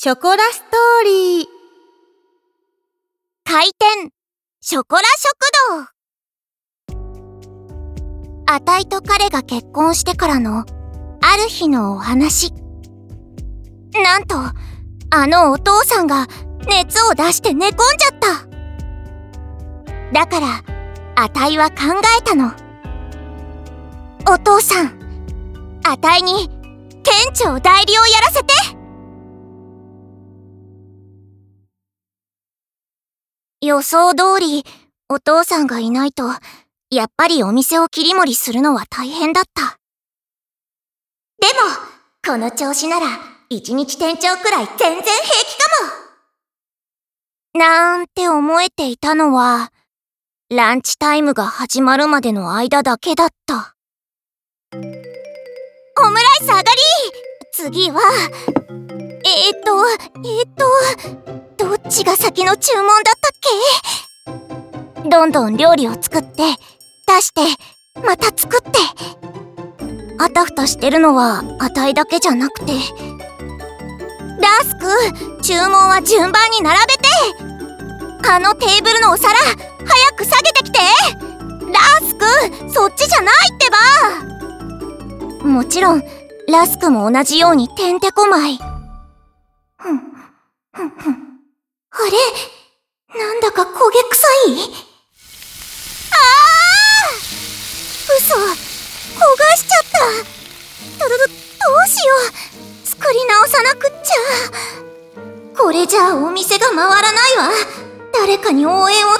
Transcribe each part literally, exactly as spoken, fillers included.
ショコラストーリー。 開店ショコラ食堂。あたいと彼が結婚してからのある日のお話。なんとあのお父さんが熱を出して寝込んじゃった。だからあたいは考えたの。お父さん、あたいに店長代理をやらせて。予想通りお父さんがいないとやっぱりお店を切り盛りするのは大変だった。でもこの調子なら一日店長くらい全然平気かもなんて思えていたのはランチタイムが始まるまでの間だけだった。オムライス上がり。次はえーっとえーっとどっちが先の注文だったっけ。どんどん料理を作って出してまた作って。あたふたしてるのはあたいだけじゃなくて。ラスク、注文は順番に並べて。あのテーブルのお皿早く下げてきて。ラスク、そっちじゃないってば。もちろんラスクも同じようにてんてこまい。ふんふんふん。あれ、なんだか焦げ臭い。ああ、嘘、焦がしちゃった。どどどどうしよう。作り直さなくっちゃ。これじゃあお店が回らないわ。誰かに応援を頼むんだ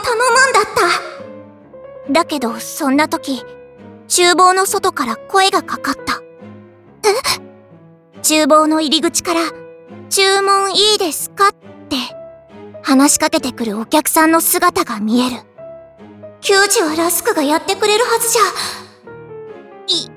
った。だけどそんな時厨房の外から声がかかった。え？厨房の入り口から注文いいですかって話しかけてくるお客さんの姿が見える。給仕はラスクがやってくれるはずじゃ。い、い、い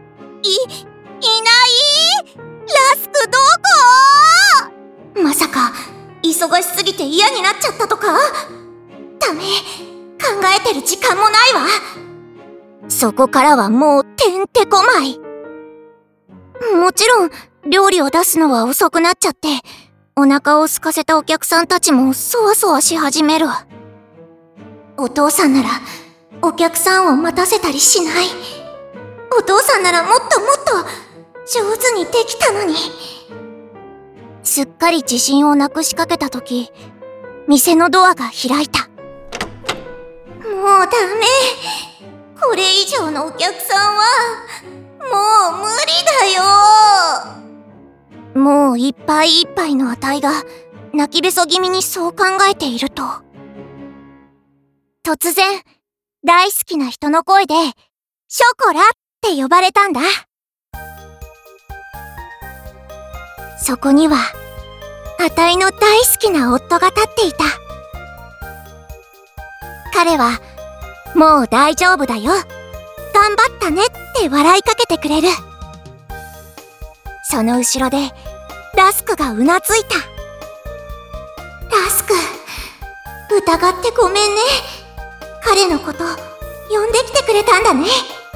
ない？ラスクどこ？まさか忙しすぎて嫌になっちゃったとか？ダメ、考えてる時間もないわ。そこからはもうてんてこまい。もちろん料理を出すのは遅くなっちゃってお腹を空かせたお客さんたちもそわそわし始める。お父さんならお客さんを待たせたりしない。お父さんならもっともっと上手にできたのに。すっかり自信をなくしかけた時、店のドアが開いた。もうダメ。これ以上のお客さんはもう無理だよ。もういっぱいいっぱいのあたいが泣きべそ気味にそう考えていると、突然大好きな人の声でショコラって呼ばれたんだ。そこにはあたいの大好きな夫が立っていた。彼はもう大丈夫だよ、頑張ったねって笑いかけてくれる。その後ろでラスクがうなずいた。ラスク、疑ってごめんね。彼のこと呼んできてくれたんだね。よ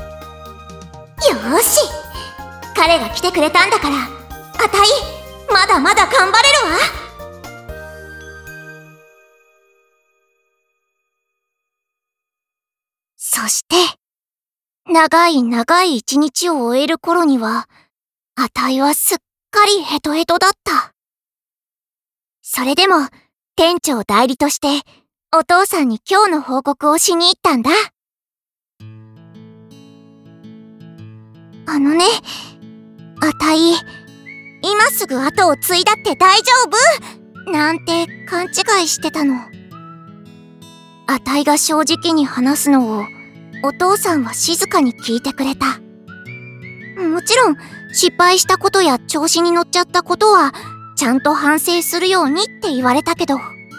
ーし、彼が来てくれたんだからあたいまだまだ頑張れるわ。そして長い長い一日を終える頃にはあたいはすっかりヘトヘトだった。それでも店長代理としてお父さんに今日の報告をしに行ったんだ。あのね、あたい今すぐ後を継いだって大丈夫？なんて勘違いしてたの。あたいが正直に話すのをお父さんは静かに聞いてくれた。もちろん失敗したことや調子に乗っちゃったことはちゃんと反省するようにって言われたけど、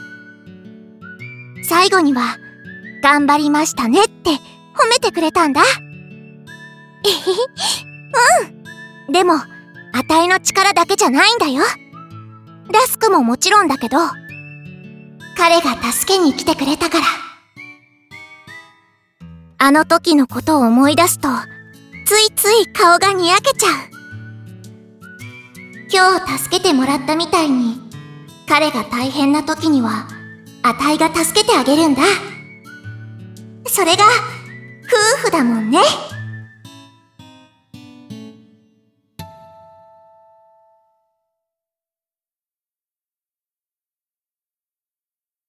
最後には頑張りましたねって褒めてくれたんだ。えへへ、うん。でもあたいの力だけじゃないんだよ。ラスクももちろんだけど、彼が助けに来てくれたから。あの時のことを思い出すとついつい顔がにやけちゃう。今日助けてもらったみたいに彼が大変な時にはあたいが助けてあげるんだ。それが夫婦だもんね。